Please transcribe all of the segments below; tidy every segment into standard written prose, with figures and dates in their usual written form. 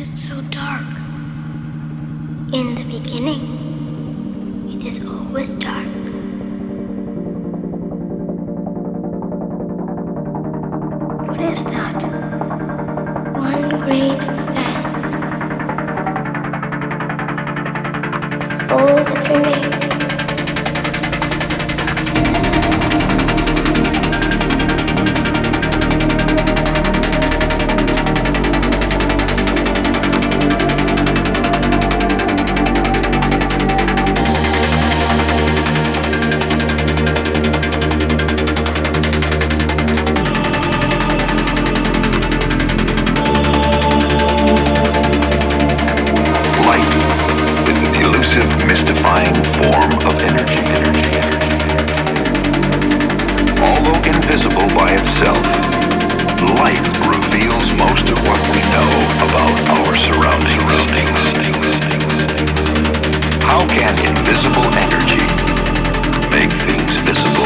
it's so dark. In the beginning, it is always dark. What is that? One grain of sand. It's all that remains. Mystifying form of energy. Although invisible by itself, light reveals most of what we know about our surroundings. How can invisible energy make things visible?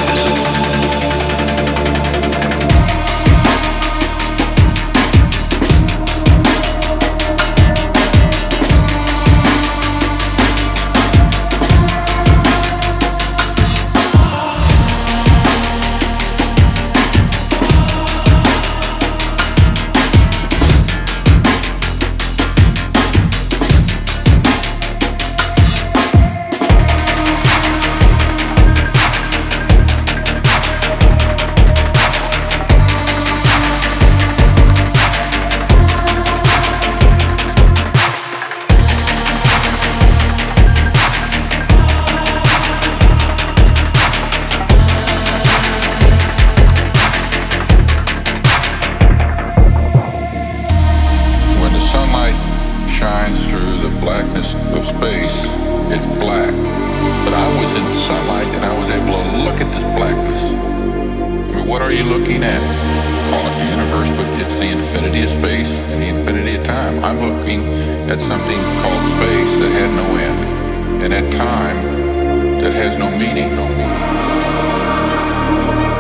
Shines through the blackness of space, it's black. But I was in the sunlight and I was able to look at this blackness. I mean, what are you looking at? Call it the universe, but it's the infinity of space and the infinity of time. I'm looking at something called space that had no end, and at time that has no meaning.